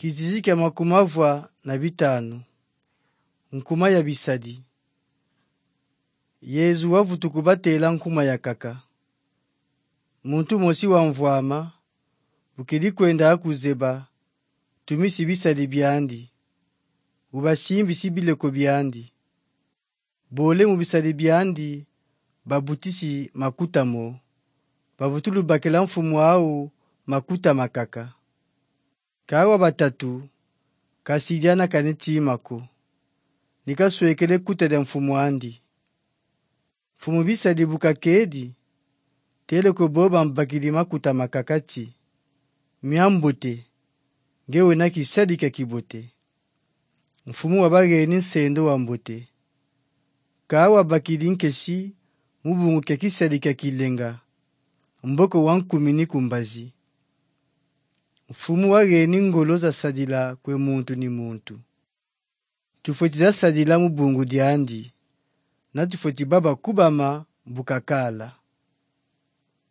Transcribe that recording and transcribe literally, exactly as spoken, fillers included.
Kizizi kya makumavwa na bitanu. Nkuma ya bisadi. Yezu wavutu kubatela nkuma ya kaka. Muntu mosi wa mvwama, bukili kwenda akuzeba, tumisi bisadi byandi. Ubashimbi sibileko byandi. Bole mu bisadi byandi, babutisi makuta mo. Babutulu bakela mfumu au makuta makaka. Kawa batatu, kasidiana kaniti mako. Nika swekele kuteda mfumu andi. Mfumu bisadi bukakedi, tele kuboba mbakili makuta makakati. Miambote, ngewe na kisadi kakibote. Mfumu wabageni nsendo wambote. Kawa bakili nkeshi, mubungu kakisadi kakilenga. Mboko wankumini kumbazi. Mfumu wageni ngoloza sadila kwe muntu ni muntu. Tufoti sadila mubungu diandi. Na tufoti baba kubama bukakala.